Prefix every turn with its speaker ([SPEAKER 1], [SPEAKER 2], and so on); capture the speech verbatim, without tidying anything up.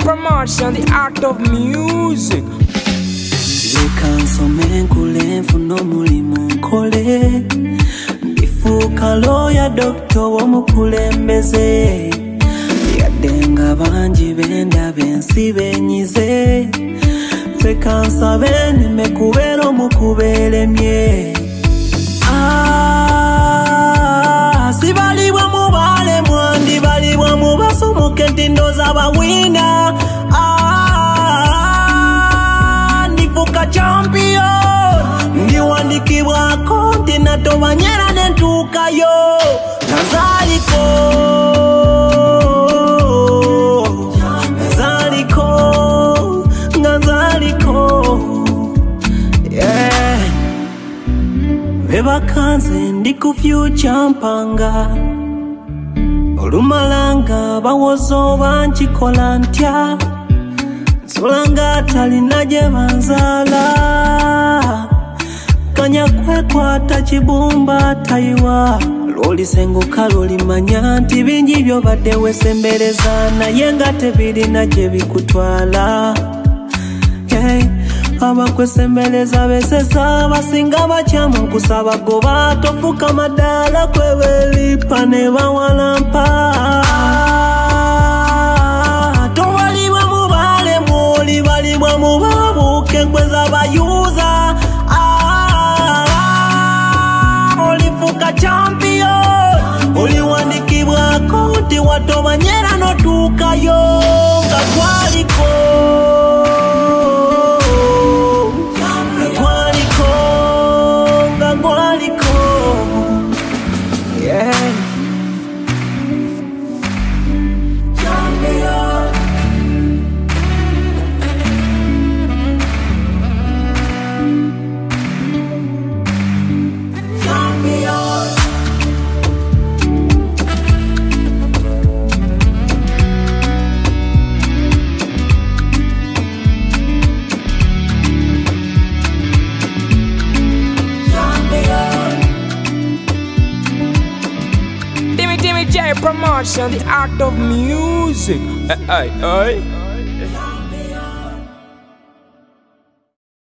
[SPEAKER 1] Promotion, the art of music.
[SPEAKER 2] Reka nsome nkule nfuna omulimu nkole ndifuuka lawyer doctor w'omukulembeze yadde nga bangi bendaba ensi benyize reka nsabe nneme kubeera omukubeeremye ah, sibalibwa mu baalemwa ndibalibwa mu basomoka entindo z'abawina champion ndiwandikibwako ndinatobanyera nentuukayo nazaliko nazaliko nazaliko yeah. Bebakanze ndi ku future mpanga olumalanga bawozo bankikola ntya Solanga talina je banzala Kanya kwekwata kibumba taiwa Loli senguka loli manya nti bingi byobadde wesembereza naye nga tebirina gye bikutwala hey, abakwesembereza besesa basinga bakyamu nkusaba goba tofuka madala kwebelipa ne bawalampa Libalibwa mu babuke nkweza bayuza olifuka champion oliwandikibwako nti watobanyera notuukayo nga gwaliko nga gwaliko nga gwaliko yeah.
[SPEAKER 1] Promotion, the art of music. Hey, hey, hey.